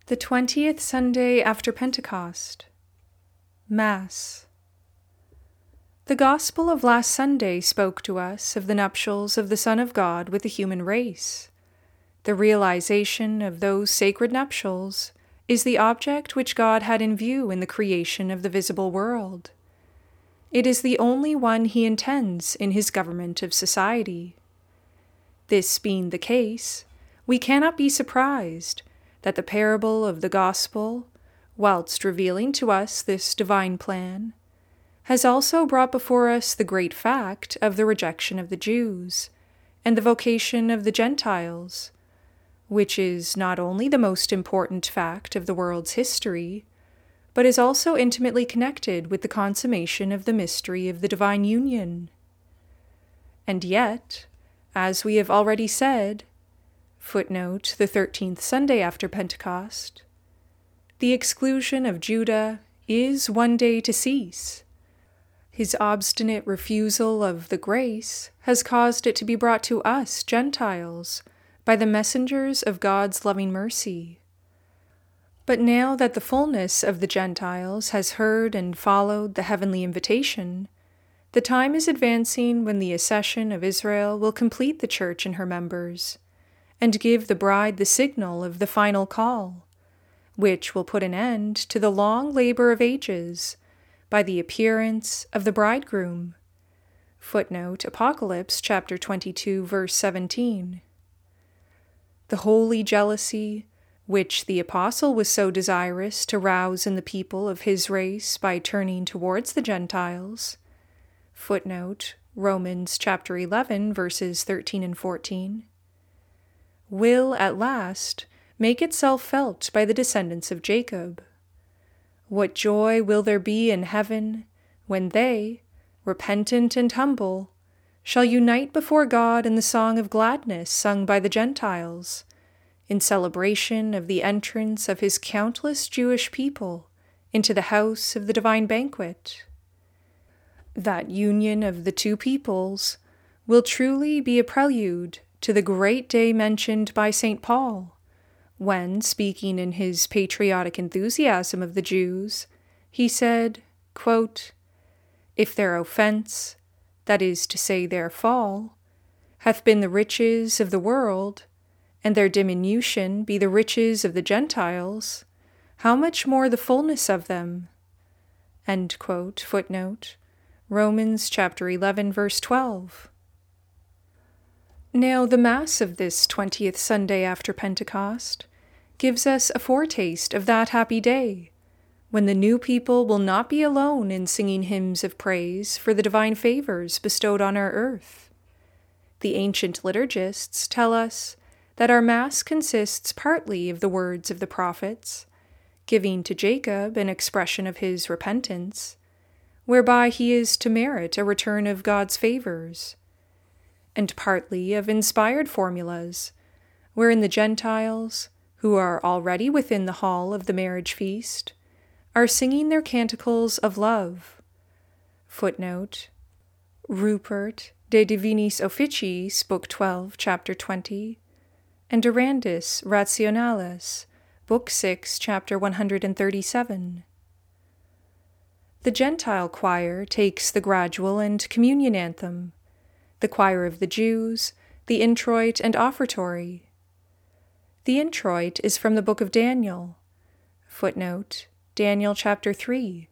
The 20th Sunday after Pentecost. Mass. The Gospel of last Sunday spoke to us of the nuptials of the Son of God with the human race. The realization of those sacred nuptials is the object which God had in view in the creation of the visible world. It is the only one he intends in his government of society. This being the case, we cannot be surprised that the parable of the Gospel, whilst revealing to us this divine plan, has also brought before us the great fact of the rejection of the Jews and the vocation of the Gentiles, which is not only the most important fact of the world's history, but is also intimately connected with the consummation of the mystery of the divine union. And yet, as we have already said, footnote the 13th Sunday after Pentecost, the exclusion of Judah is one day to cease. His obstinate refusal of the grace has caused it to be brought to us, Gentiles, by the messengers of God's loving mercy. But now that the fullness of the Gentiles has heard and followed the heavenly invitation, the time is advancing when the accession of Israel will complete the church and her members, and give the bride the signal of the final call, which will put an end to the long labor of ages by the appearance of the bridegroom. Footnote Apocalypse chapter 22, verse 17. The holy jealousy, which the apostle was so desirous to rouse in the people of his race by turning towards the Gentiles, footnote Romans chapter 11, verses 13 and 14, will at last make itself felt by the descendants of Jacob. What joy will there be in heaven when they, repentant and humble, shall unite before God in the song of gladness sung by the Gentiles, in celebration of the entrance of his countless Jewish people into the house of the divine banquet. That union of the two peoples will truly be a prelude to the great day mentioned by St. Paul, when, speaking in his patriotic enthusiasm of the Jews, he said, quote, "If their offense, that is to say their fall, hath been the riches of the world, and their diminution be the riches of the Gentiles, how much more the fullness of them?" End quote. Footnote Romans chapter 11, verse 12. Now the Mass of this 20th Sunday after Pentecost gives us a foretaste of that happy day, when the new people will not be alone in singing hymns of praise for the divine favors bestowed on our earth. The ancient liturgists tell us that our Mass consists partly of the words of the prophets, giving to Jacob an expression of his repentance, whereby he is to merit a return of God's favors, and partly of inspired formulas, wherein the Gentiles, who are already within the hall of the marriage feast, are singing their canticles of love. Footnote Rupert de Divinis Officiis, Book 12, Chapter 20, and Durandus Rationalis, Book 6, Chapter 137. The Gentile choir takes the gradual and communion anthem, the choir of the Jews, the introit and offertory. The introit is from the book of Daniel. Footnote Daniel chapter 3.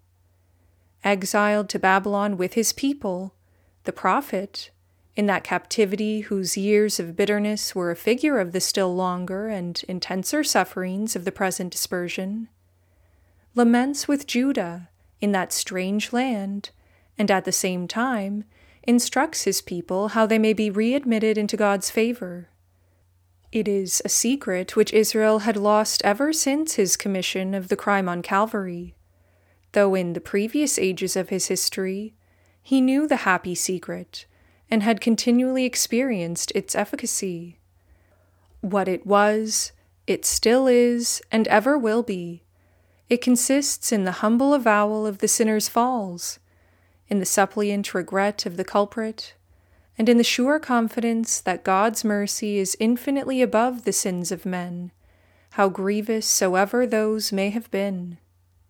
Exiled to Babylon with his people, the prophet, in that captivity whose years of bitterness were a figure of the still longer and intenser sufferings of the present dispersion, laments with Judah in that strange land, and at the same time instructs his people how they may be readmitted into God's favor. It is a secret which Israel had lost ever since his commission of the crime on Calvary, though in the previous ages of his history he knew the happy secret and had continually experienced its efficacy. What it was, it still is, and ever will be. It consists in the humble avowal of the sinner's falls, in the suppliant regret of the culprit, and in the sure confidence that God's mercy is infinitely above the sins of men, how grievous soever those may have been.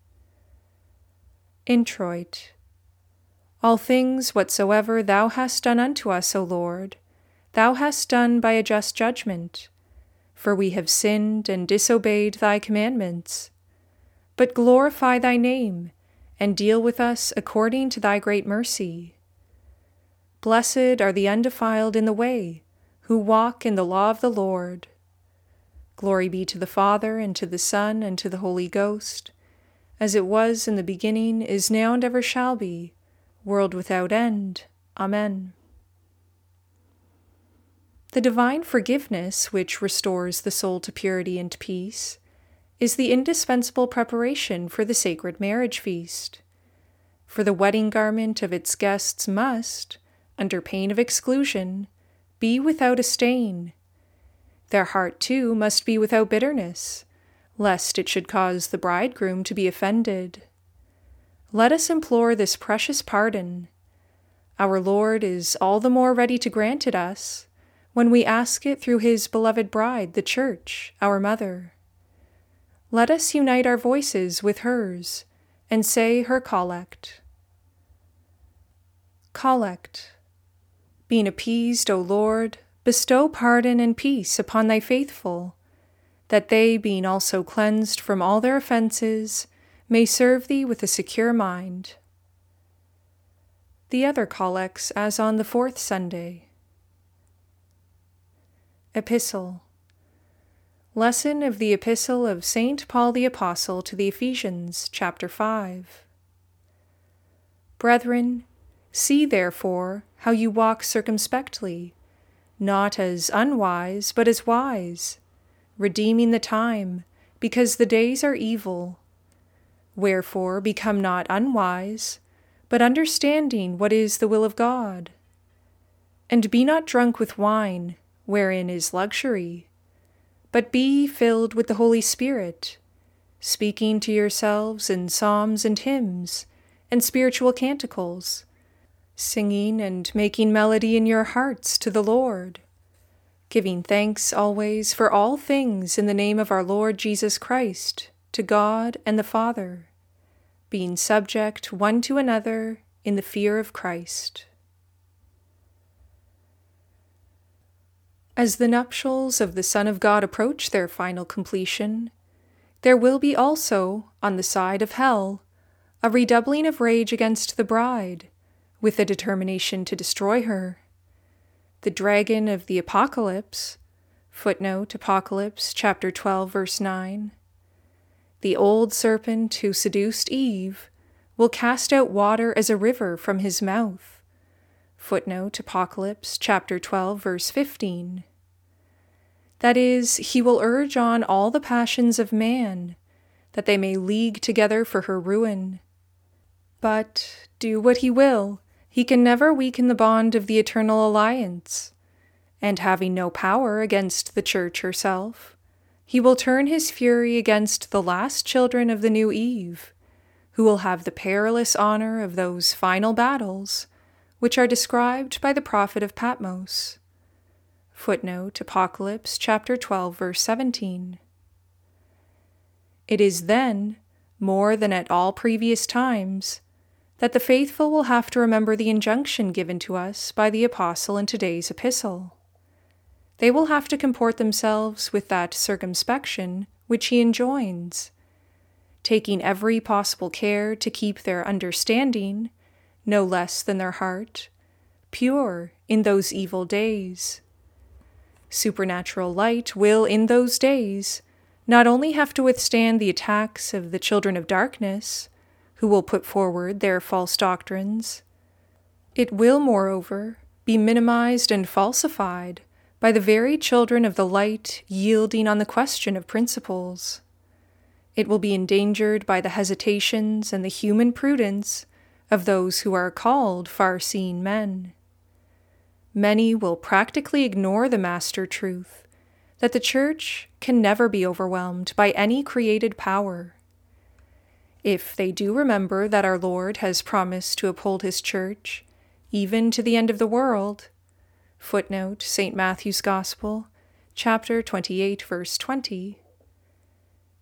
Introit. All things whatsoever thou hast done unto us, O Lord, thou hast done by a just judgment, for we have sinned and disobeyed thy commandments. But glorify thy name, and deal with us according to thy great mercy. Blessed are the undefiled in the way, who walk in the law of the Lord. Glory be to the Father, and to the Son, and to the Holy Ghost, as it was in the beginning, is now, and ever shall be, world without end. Amen. The divine forgiveness, which restores the soul to purity and peace, is the indispensable preparation for the sacred marriage feast. For the wedding garment of its guests must, under pain of exclusion, be without a stain. Their heart, too, must be without bitterness, lest it should cause the bridegroom to be offended. Let us implore this precious pardon. Our Lord is all the more ready to grant it us when we ask it through his beloved bride, the Church, our mother. Let us unite our voices with hers and say her collect. Collect. Being appeased, O Lord, bestow pardon and peace upon thy faithful, that they, being also cleansed from all their offenses, may serve thee with a secure mind. The other collects as on the fourth Sunday. Epistle. Lesson of the Epistle of St. Paul the Apostle to the Ephesians, chapter 5. Brethren, see therefore how you walk circumspectly, not as unwise, but as wise, redeeming the time, because the days are evil. Wherefore become not unwise, but understanding what is the will of God. And be not drunk with wine, wherein is luxury, but be filled with the Holy Spirit, speaking to yourselves in psalms and hymns and spiritual canticles, singing and making melody in your hearts to the Lord, giving thanks always for all things in the name of our Lord Jesus Christ, to God and the Father, being subject one to another in the fear of Christ. As the nuptials of the Son of God approach their final completion, there will be also, on the side of hell, a redoubling of rage against the bride, with a determination to destroy her. The dragon of the Apocalypse, footnote Apocalypse chapter 12, verse 9, the old serpent who seduced Eve, will cast out water as a river from his mouth, footnote Apocalypse chapter 12, verse 15. That is, he will urge on all the passions of man, that they may league together for her ruin. But, do what he will, he can never weaken the bond of the eternal alliance, and having no power against the Church herself, he will turn his fury against the last children of the new Eve, who will have the perilous honor of those final battles, which are described by the prophet of Patmos. Footnote Apocalypse chapter 12, verse 17. It is then, more than at all previous times, that the faithful will have to remember the injunction given to us by the Apostle in today's epistle. They will have to comport themselves with that circumspection which he enjoins, taking every possible care to keep their understanding, no less than their heart, pure in those evil days. Supernatural light will, in those days, not only have to withstand the attacks of the children of darkness, who will put forward their false doctrines, it will, moreover, be minimized and falsified by the very children of the light yielding on the question of principles. It will be endangered by the hesitations and the human prudence of those who are called far-seeing men. Many will practically ignore the master truth that the Church can never be overwhelmed by any created power. If they do remember that our Lord has promised to uphold his Church, even to the end of the world, footnote St. Matthew's Gospel, chapter 28, verse 20,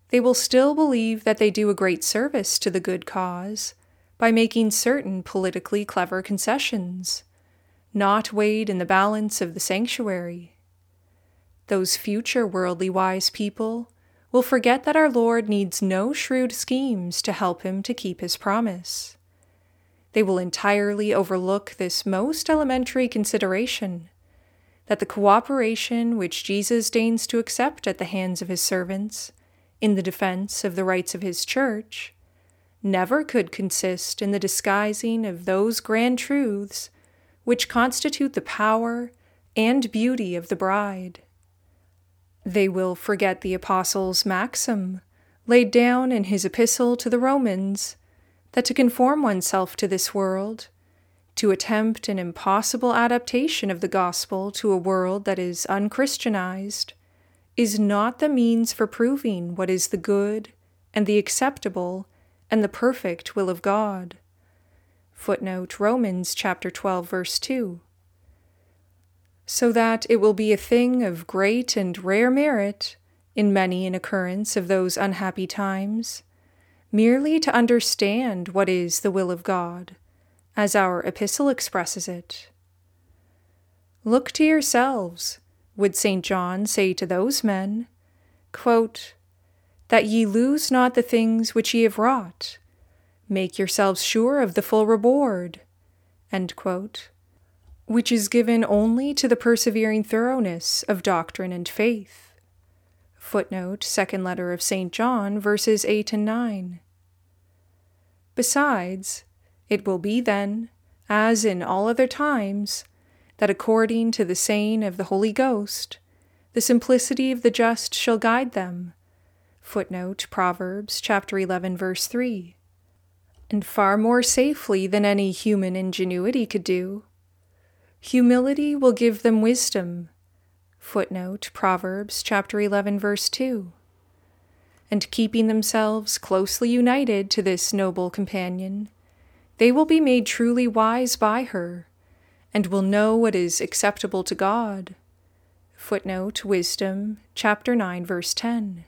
they will still believe that they do a great service to the good cause by making certain politically clever concessions, not weighed in the balance of the sanctuary. Those future worldly wise people will forget that our Lord needs no shrewd schemes to help him to keep his promise. They will entirely overlook this most elementary consideration, that the cooperation which Jesus deigns to accept at the hands of his servants in the defense of the rights of his church never could consist in the disguising of those grand truths which constitute the power and beauty of the bride. They will forget the Apostle's maxim, laid down in his epistle to the Romans, that to conform oneself to this world, to attempt an impossible adaptation of the gospel to a world that is unchristianized, is not the means for proving what is the good and the acceptable and the perfect will of God. Footnote Romans chapter 12, verse 2. So that it will be a thing of great and rare merit, in many an occurrence of those unhappy times, merely to understand what is the will of God, as our epistle expresses it. Look to yourselves, would St. John say to those men, quote, that ye lose not the things which ye have wrought. Make yourselves sure of the full reward, end quote, which is given only to the persevering thoroughness of doctrine and faith. Footnote, Second Letter of St. John, verses 8 and 9. Besides, it will be then, as in all other times, that according to the saying of the Holy Ghost, the simplicity of the just shall guide them. Footnote, Proverbs chapter 11, verse 3. And far more safely than any human ingenuity could do. Humility will give them wisdom. Footnote, Proverbs chapter 11, verse 2. And keeping themselves closely united to this noble companion, they will be made truly wise by her, and will know what is acceptable to God. Footnote, Wisdom chapter 9, verse 10.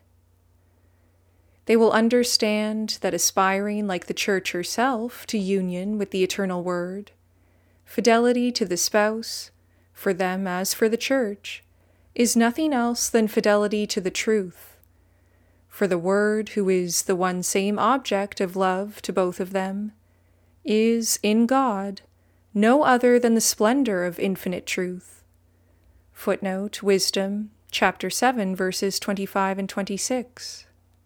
They will understand that aspiring like the Church herself to union with the eternal Word, fidelity to the spouse, for them as for the Church, is nothing else than fidelity to the truth. For the Word, who is the one same object of love to both of them, is, in God, no other than the splendor of infinite truth. Footnote, Wisdom, chapter 7, verses 25 and 26.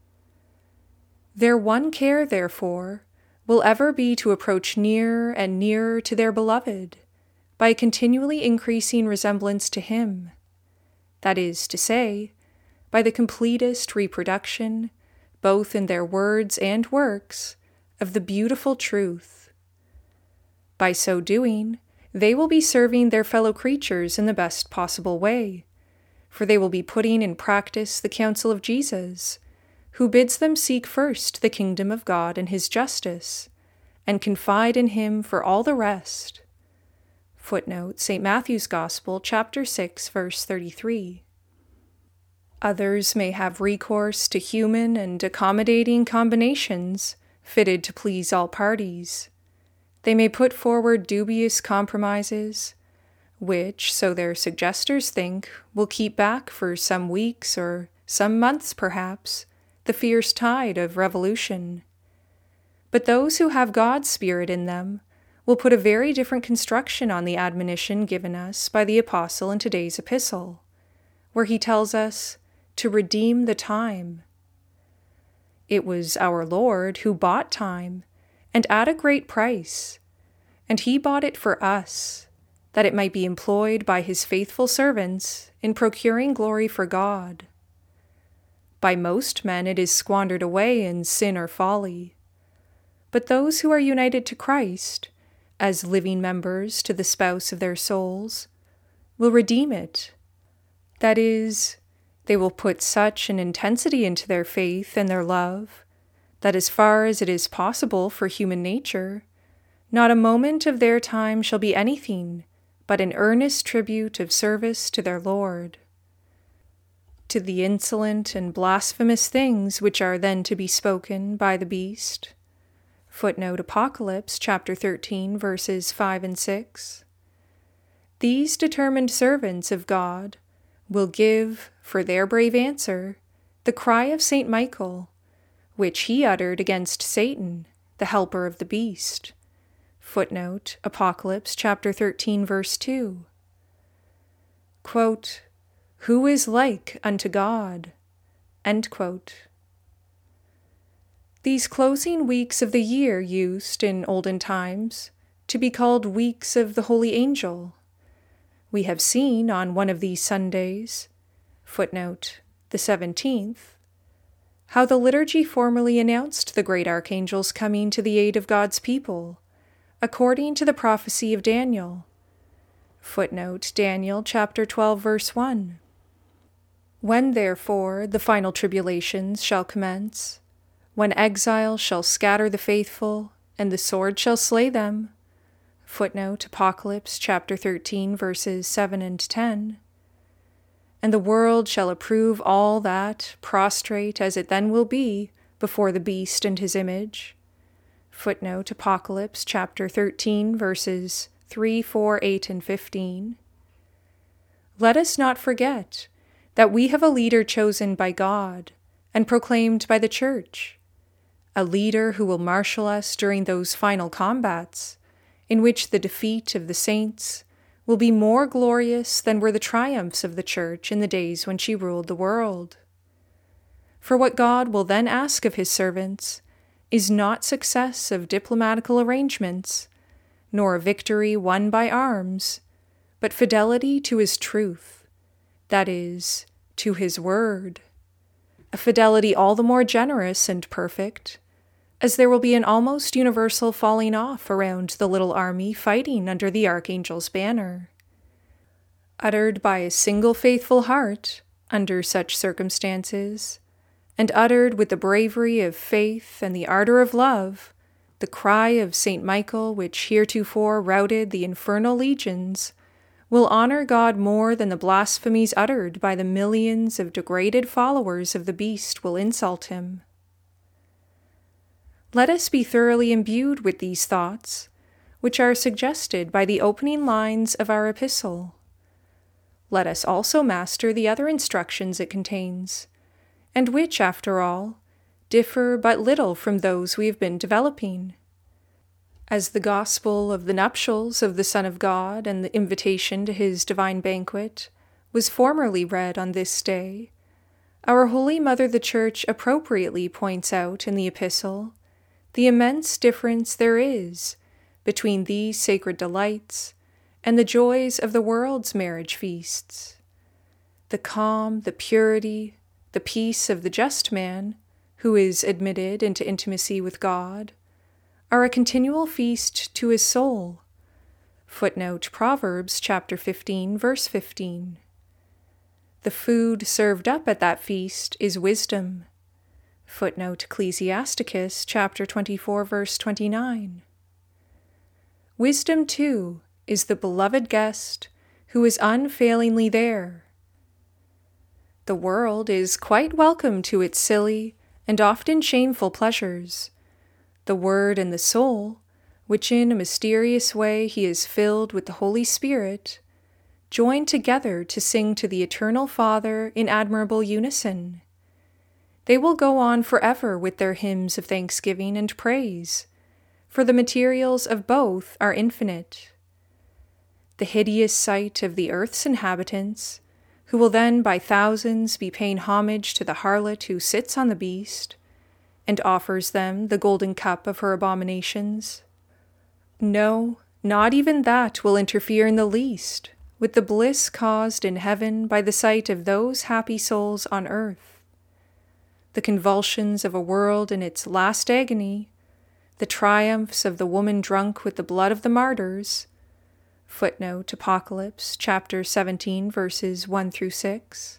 Their one care, therefore, will ever be to approach nearer and nearer to their beloved by a continually increasing resemblance to him, that is to say, by the completest reproduction, both in their words and works, of the beautiful truth. By so doing, they will be serving their fellow creatures in the best possible way, for they will be putting in practice the counsel of Jesus, who bids them seek first the kingdom of God and his justice, and confide in him for all the rest. Footnote, St. Matthew's Gospel, chapter 6, verse 33. Others may have recourse to human and accommodating combinations fitted to please all parties. They may put forward dubious compromises, which, so their suggesters think, will keep back for some weeks or some months perhaps the fierce tide of revolution. But those who have God's Spirit in them will put a very different construction on the admonition given us by the Apostle in today's epistle, where he tells us to redeem the time. It was our Lord who bought time, and at a great price, and he bought it for us, that it might be employed by his faithful servants in procuring glory for God. By most men it is squandered away in sin or folly, but those who are united to Christ, as living members to the spouse of their souls, will redeem it. That is, they will put such an intensity into their faith and their love, that as far as it is possible for human nature, not a moment of their time shall be anything but an earnest tribute of service to their Lord. to the insolent and blasphemous things which are then to be spoken by the beast. Footnote Apocalypse chapter 13, verses 5 and 6. These determined servants of God will give, for their brave answer, the cry of St. Michael, which he uttered against Satan, the helper of the beast. Footnote Apocalypse chapter 13, verse 2. Quote, "Who is like unto God?" End quote. These closing weeks of the year used, in olden times, to be called weeks of the Holy Angel. We have seen on one of these Sundays, footnote the 17th, how the liturgy formally announced the great archangel's coming to the aid of God's people, according to the prophecy of Daniel. Footnote Daniel chapter 12, verse 1. When therefore the final tribulations shall commence, when exile shall scatter the faithful, and the sword shall slay them. Footnote Apocalypse chapter 13, verses 7 and 10. And the world shall approve all that, prostrate as it then will be, before the beast and his image. Footnote Apocalypse chapter 13, verses 3, 4, 8, and 15. Let us not forget that we have a leader chosen by God and proclaimed by the Church, a leader who will marshal us during those final combats, in which the defeat of the saints will be more glorious than were the triumphs of the Church in the days when she ruled the world. For what God will then ask of his servants is not success of diplomatical arrangements, nor a victory won by arms, but fidelity to his truth, that is, to his word, a fidelity all the more generous and perfect, as there will be an almost universal falling off around the little army fighting under the archangel's banner. Uttered by a single faithful heart, under such circumstances, and uttered with the bravery of faith and the ardor of love, the cry of St. Michael, which heretofore routed the infernal legions, will honor God more than the blasphemies uttered by the millions of degraded followers of the beast will insult him. Let us be thoroughly imbued with these thoughts, which are suggested by the opening lines of our epistle. Let us also master the other instructions it contains, and which, after all, differ but little from those we have been developing. As the gospel of the nuptials of the Son of God and the invitation to his divine banquet was formerly read on this day, our Holy Mother the Church appropriately points out in the epistle the immense difference there is between these sacred delights and the joys of the world's marriage feasts. The calm, the purity, the peace of the just man, who is admitted into intimacy with God, are a continual feast to his soul. Footnote Proverbs chapter 15, verse 15. The food served up at that feast is wisdom. Footnote Ecclesiasticus chapter 24, verse 29. Wisdom, too, is the beloved guest who is unfailingly there. The world is quite welcome to its silly and often shameful pleasures. The Word and the soul, which in a mysterious way he is filled with the Holy Spirit, join together to sing to the Eternal Father in admirable unison. They will go on forever with their hymns of thanksgiving and praise, for the materials of both are infinite. The hideous sight of the earth's inhabitants, who will then by thousands be paying homage to the harlot who sits on the beast, and offers them the golden cup of her abominations. No, not even that will interfere in the least with the bliss caused in heaven by the sight of those happy souls on earth. The convulsions of a world in its last agony, the triumphs of the woman drunk with the blood of the martyrs. Footnote Apocalypse chapter 17, verses 1 through 6.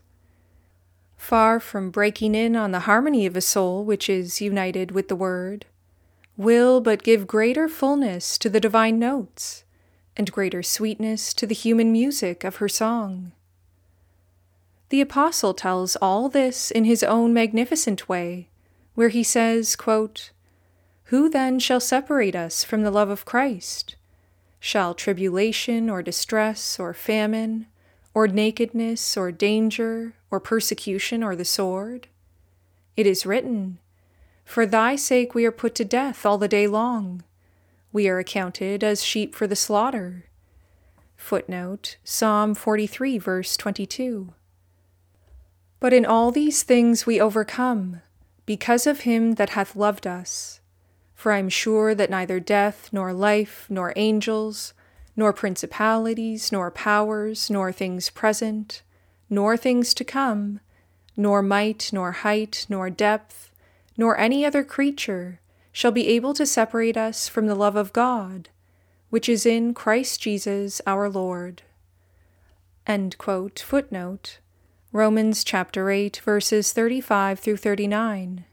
Far from breaking in on the harmony of a soul which is united with the Word, will but give greater fullness to the divine notes, and greater sweetness to the human music of her song. The apostle tells all this in his own magnificent way, where he says, quote, "Who then shall separate us from the love of Christ? Shall tribulation or distress or famine, or nakedness or danger or persecution or the sword? It is written, For thy sake we are put to death all the day long. We are accounted as sheep for the slaughter." Footnote, Psalm 43, verse 22. But in all these things we overcome, because of him that hath loved us. For I am sure that neither death, nor life, nor angels, nor principalities, nor powers, nor things present, nor things to come, nor might, nor height, nor depth, nor any other creature shall be able to separate us from the love of God, which is in Christ Jesus our Lord. End quote. Footnote, Romans chapter 8, verses 35 through 39.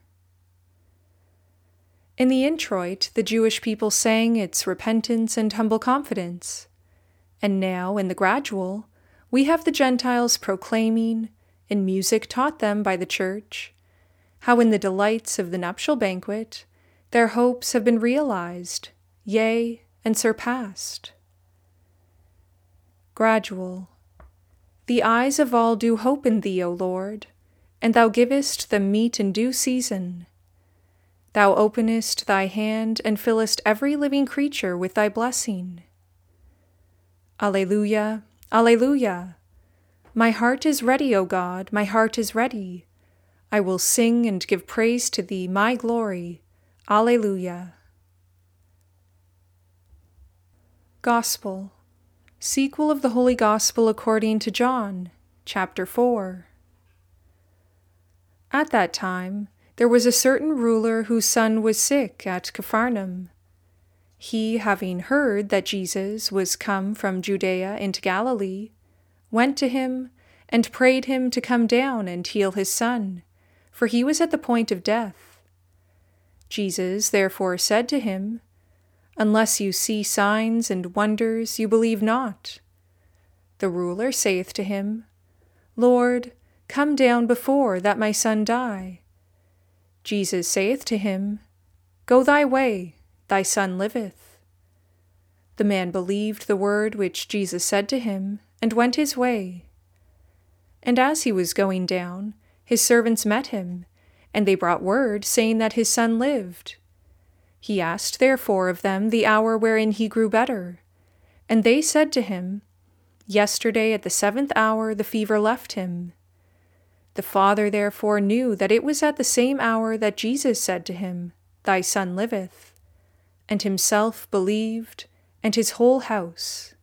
In the introit, the Jewish people sang its repentance and humble confidence. And now, in the gradual, we have the Gentiles proclaiming, in music taught them by the Church, how in the delights of the nuptial banquet their hopes have been realized, yea, and surpassed. Gradual. The eyes of all do hope in thee, O Lord, and thou givest them meat in due season. Thou openest thy hand and fillest every living creature with thy blessing. Alleluia, Alleluia. My heart is ready, O God, my heart is ready. I will sing and give praise to thee, my glory. Alleluia. Gospel. Sequel of the Holy Gospel according to John, chapter 4. At that time, there was a certain ruler whose son was sick at Capharnaum. He, having heard that Jesus was come from Judea into Galilee, went to him and prayed him to come down and heal his son, for he was at the point of death. Jesus therefore said to him, Unless you see signs and wonders, you believe not. The ruler saith to him, Lord, come down before that my son die. Jesus saith to him, Go thy way, thy son liveth. The man believed the word which Jesus said to him, and went his way. And as he was going down, his servants met him, and they brought word, saying that his son lived. He asked therefore of them the hour wherein he grew better. And they said to him, Yesterday at the 7th hour the fever left him. The father therefore knew that it was at the same hour that Jesus said to him, Thy son liveth, and himself believed, and his whole house.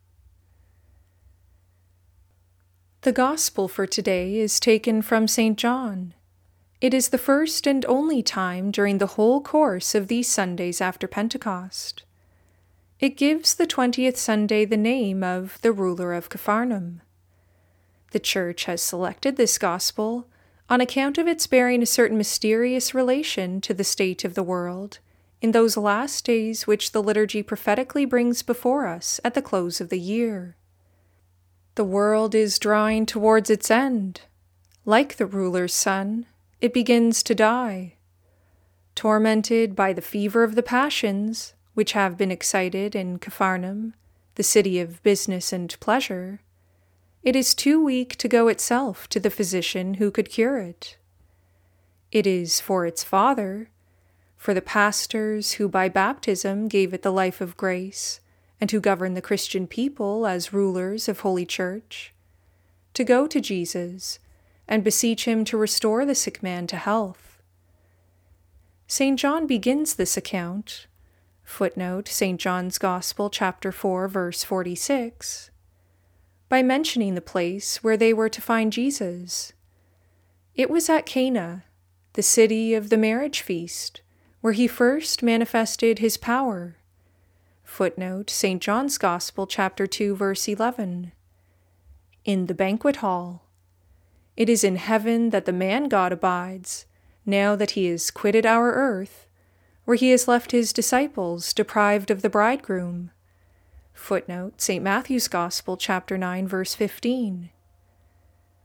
The Gospel for today is taken from St. John. It is the first and only time during the whole course of these Sundays after Pentecost. It gives the 20th Sunday the name of the ruler of Capharnaum. The Church has selected this Gospel on account of its bearing a certain mysterious relation to the state of the world in those last days which the liturgy prophetically brings before us at the close of the year. The world is drawing towards its end. Like the ruler's son, it begins to die. Tormented by the fever of the passions, which have been excited in Capharnaum, the city of business and pleasure, it is too weak to go itself to the physician who could cure it. It is for its father, for the pastors who by baptism gave it the life of grace, and who govern the Christian people as rulers of Holy Church, to go to Jesus and beseech him to restore the sick man to health. St. John begins this account, footnote, St. John's Gospel, chapter 4, verse 46, by mentioning the place where they were to find Jesus. It was at Cana, the city of the marriage feast, where he first manifested his power. Footnote, St. John's Gospel, chapter 2, verse 11. In the banquet hall. It is in heaven that the man God abides, now that he has quitted our earth, where he has left his disciples deprived of the bridegroom. Footnote, St. Matthew's Gospel, chapter 9, verse 15.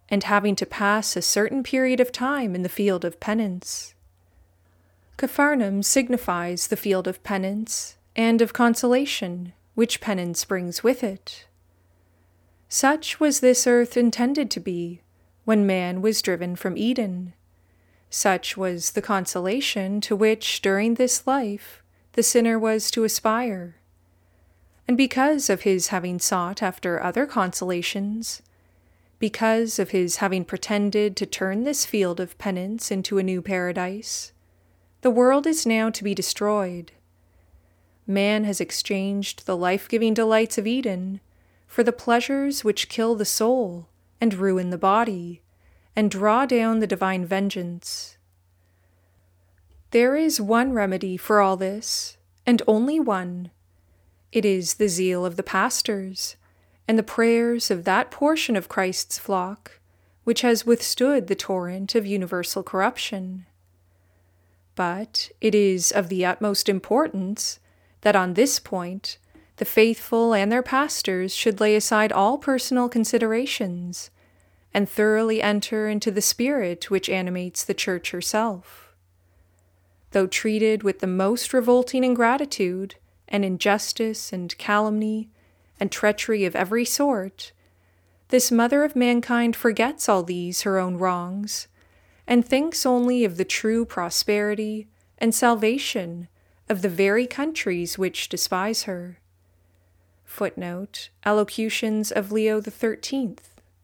and having to pass a certain period of time in the field of penance. Capharnaum signifies the field of penance and of consolation, which penance brings with it. Such was this earth intended to be when man was driven from Eden. Such was the consolation to which, during this life, the sinner was to aspire. And because of his having sought after other consolations, because of his having pretended to turn this field of penance into a new paradise, the world is now to be destroyed. Man has exchanged the life-giving delights of Eden for the pleasures which kill the soul and ruin the body, and draw down the divine vengeance. There is one remedy for all this, and only one. It is the zeal of the pastors, and the prayers of that portion of Christ's flock which has withstood the torrent of universal corruption. But it is of the utmost importance that on this point the faithful and their pastors should lay aside all personal considerations and thoroughly enter into the spirit which animates the Church herself. Though treated with the most revolting ingratitude and injustice and calumny and treachery of every sort, this mother of mankind forgets all these her own wrongs, and thinks only of the true prosperity and salvation of the very countries which despise her. Footnote: Allocutions of Leo XIII.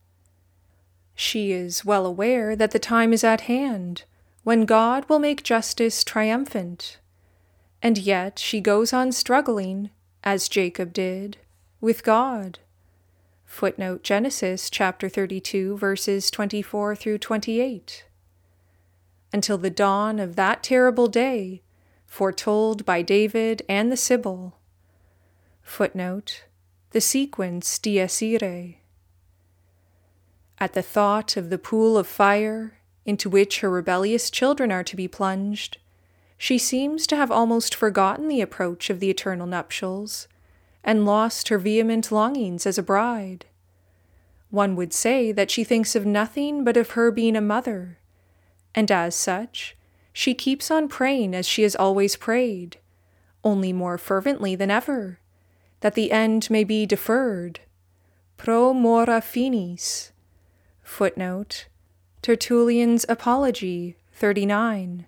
She is well aware that the time is at hand when God will make justice triumphant, and yet she goes on struggling, as Jacob did, with God. Footnote: Genesis chapter 32, verses 24 through 28. Until the dawn of that terrible day, foretold by David and the Sibyl. Footnote: The sequence Dies Irae. At the thought of the pool of fire into which her rebellious children are to be plunged, she seems to have almost forgotten the approach of the eternal nuptials, and lost her vehement longings as a bride. One would say that she thinks of nothing but of her being a mother, and as such, she keeps on praying as she has always prayed, only more fervently than ever, that the end may be deferred. Pro mora finis. Footnote: Tertullian's Apology 39.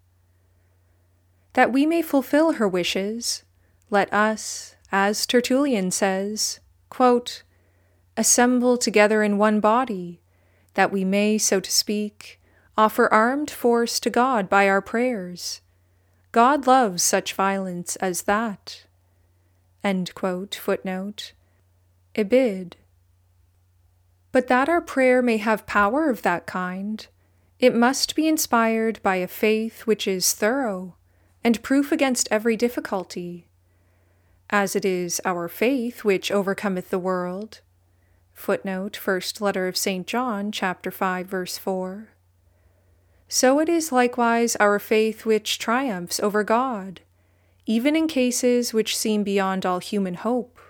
That we may fulfill her wishes, let us, as Tertullian says, quote, assemble together in one body, that we may, so to speak, offer armed force to God by our prayers. God loves such violence as that. End quote. Footnote: Ibid. But that our prayer may have power of that kind, it must be inspired by a faith which is thorough and proof against every difficulty, as it is our faith which overcometh the world. Footnote: First Letter of St. John, chapter 5, verse 4. So it is likewise our faith which triumphs over God, even in cases which seem beyond all human hope.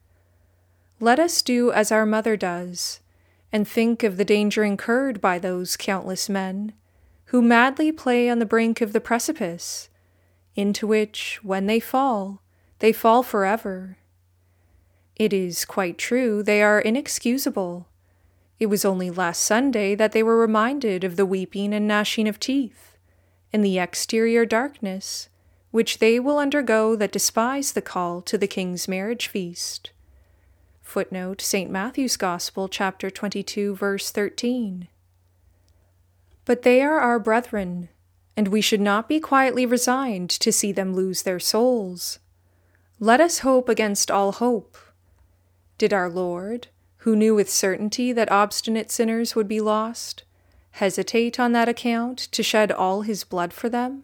Let us do as our mother does, and think of the danger incurred by those countless men who madly play on the brink of the precipice, into which, when they fall forever. It is quite true they are inexcusable. It was only last Sunday that they were reminded of the weeping and gnashing of teeth, and the exterior darkness which they will undergo that despise the call to the King's marriage feast. Footnote: St. Matthew's Gospel, chapter 22, verse 13. But they are our brethren, and we should not be quietly resigned to see them lose their souls. Let us hope against all hope. Did our Lord, who knew with certainty that obstinate sinners would be lost, hesitate on that account to shed all his blood for them?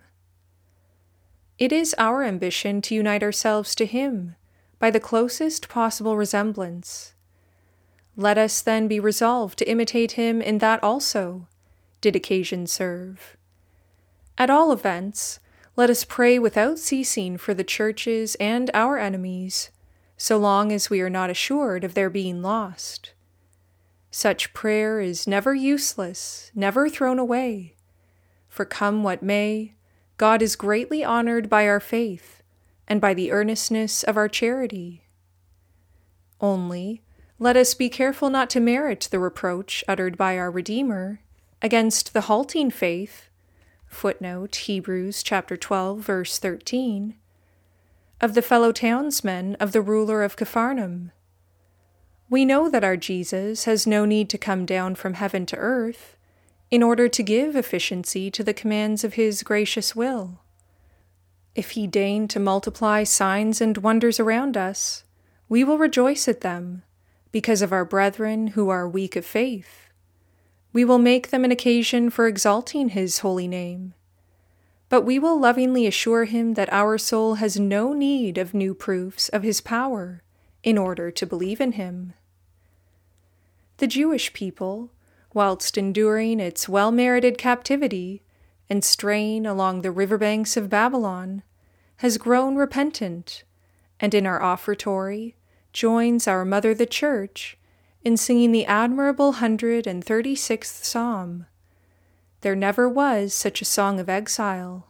It is our ambition to unite ourselves to him by the closest possible resemblance. Let us then be resolved to imitate him in that also, did occasion serve. At all events, let us pray without ceasing for the churches and our enemies, so long as we are not assured of their being lost. Such prayer is never useless, never thrown away. For come what may, God is greatly honored by our faith and by the earnestness of our charity. Only, let us be careful not to merit the reproach uttered by our Redeemer against the halting faith, footnote Hebrews chapter 12, verse 13, of the fellow townsmen of the ruler of Capharnaum. We know that our Jesus has no need to come down from heaven to earth in order to give efficiency to the commands of his gracious will. If he deign to multiply signs and wonders around us, we will rejoice at them, because of our brethren who are weak of faith. We will make them an occasion for exalting his holy name. But we will lovingly assure him that our soul has no need of new proofs of his power in order to believe in him. The Jewish people, whilst enduring its well-merited captivity and straying along the riverbanks of Babylon, has grown repentant, and in our offertory joins our Mother the Church in singing the admirable 136th Psalm. There never was such a song of exile.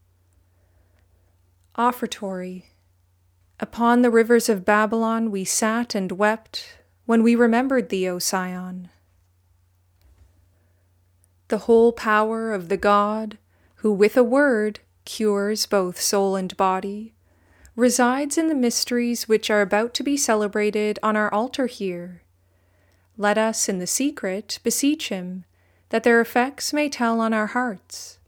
Offertory. Upon the rivers of Babylon we sat and wept when we remembered thee, O Sion. The whole power of the God, who with a word cures both soul and body, resides in the mysteries which are about to be celebrated on our altar here. Let us in the secret beseech him, that their effects may tell on our hearts.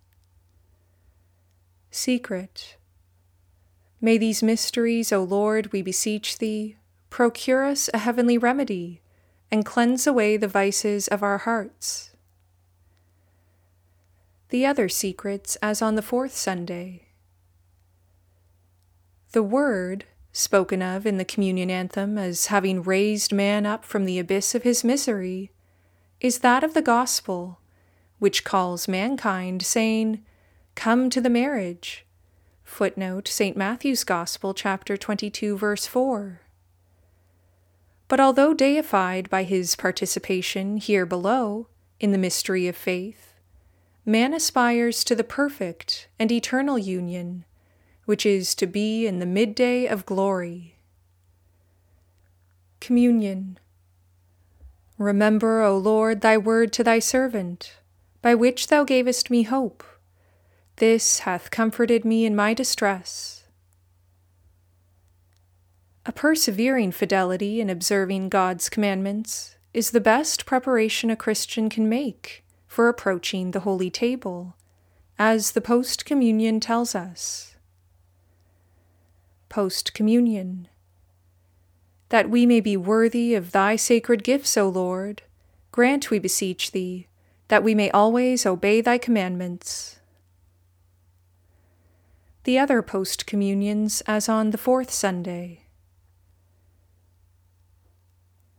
Secret. May these mysteries, O Lord, we beseech thee, procure us a heavenly remedy, and cleanse away the vices of our hearts. The other secrets as on the fourth Sunday. The Word, spoken of in the communion anthem as having raised man up from the abyss of his misery, is that of the gospel, which calls mankind, saying, "Come to the marriage." Footnote St. Matthew's Gospel, chapter 22, verse 4. But although deified by his participation here below in the mystery of faith, man aspires to the perfect and eternal union, which is to be in the midday of glory. Communion. Remember, O Lord, thy word to thy servant, by which thou gavest me hope. This hath comforted me in my distress. A persevering fidelity in observing God's commandments is the best preparation a Christian can make for approaching the holy table, as the post-communion tells us. Post-communion. That we may be worthy of thy sacred gifts, O Lord, grant, we beseech thee, that we may always obey thy commandments. The other post-communions as on the fourth Sunday.